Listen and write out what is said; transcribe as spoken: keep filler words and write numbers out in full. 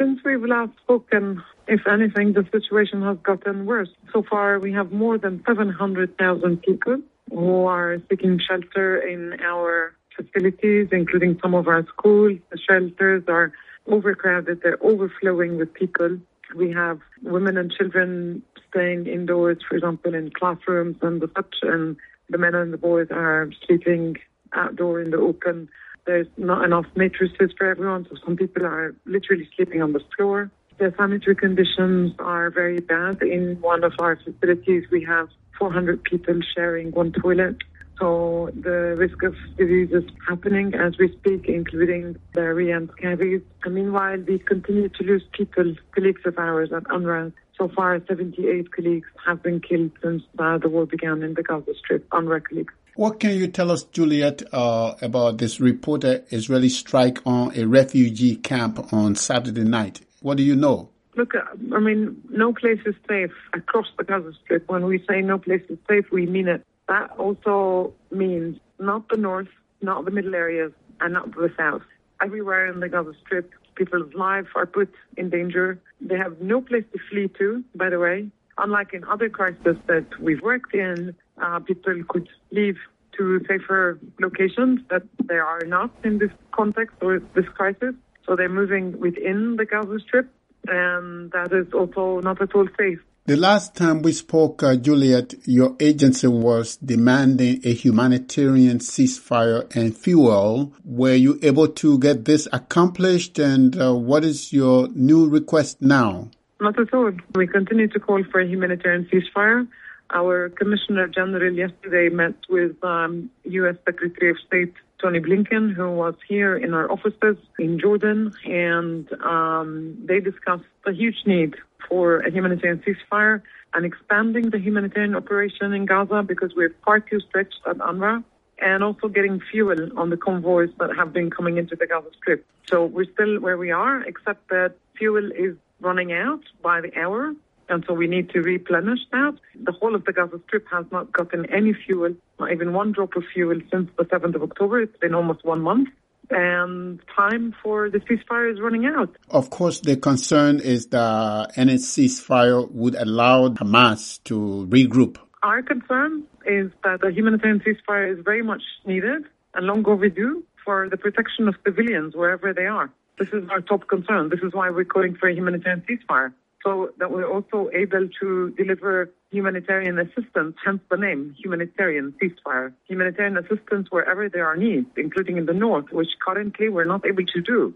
Since we've last spoken, if anything, the situation has gotten worse. So far, we have more than seven hundred thousand people who are seeking shelter in our facilities, including some of our schools. The shelters are overcrowded. They're overflowing with people. We have women and children staying indoors, for example, in classrooms and such, and the men and the boys are sleeping outdoor in the open. There's not enough mattresses for everyone, so some people are literally sleeping on the floor. The sanitary conditions are very bad. In one of our facilities, we have four hundred people sharing one toilet. So the risk of disease is happening as we speak, including diarrhea and scabies. And meanwhile, we continue to lose people, colleagues of ours at UNRWA. So far, seventy-eight colleagues have been killed since uh, the war began in the Gaza Strip, UNRWA colleagues. What can you tell us, Juliet, uh, about this reported Israeli strike on a refugee camp on Saturday night? What do you know? Look, I mean, no place is safe across the Gaza Strip. When we say no place is safe, we mean it. That also means not the north, not the middle areas, and not the south. Everywhere in the Gaza Strip, people's lives are put in danger. They have no place to flee to, by the way. Unlike in other crises that we've worked in, uh, people could leave to safer locations, that they are not in this context or this crisis. So they're moving within the Gaza Strip, and that is also not at all safe. The last time we spoke, uh, Juliet, your agency was demanding a humanitarian ceasefire and fuel. Were you able to get this accomplished, and uh, what is your new request now? Not at all. We continue to call for a humanitarian ceasefire. Our Commissioner General yesterday met with um, U S Secretary of State Tony Blinken, who was here in our offices in Jordan, and um, they discussed the huge need for a humanitarian ceasefire and expanding the humanitarian operation in Gaza because we're far too stretched at UNRWA, and also getting fuel on the convoys that have been coming into the Gaza Strip. So we're still where we are, except that fuel is running out by the hour, and so we need to replenish that. The whole of the Gaza Strip has not gotten any fuel, not even one drop of fuel since the seventh of October. It's been almost one month. And time for the ceasefire is running out. Of course, the concern is that any ceasefire would allow Hamas to regroup. Our concern is that a humanitarian ceasefire is very much needed and long overdue for the protection of civilians wherever they are. This is our top concern. This is why we're calling for a humanitarian ceasefire, so that we're also able to deliver humanitarian assistance, hence the name, humanitarian ceasefire. Humanitarian assistance wherever there are needs, including in the north, which currently we're not able to do.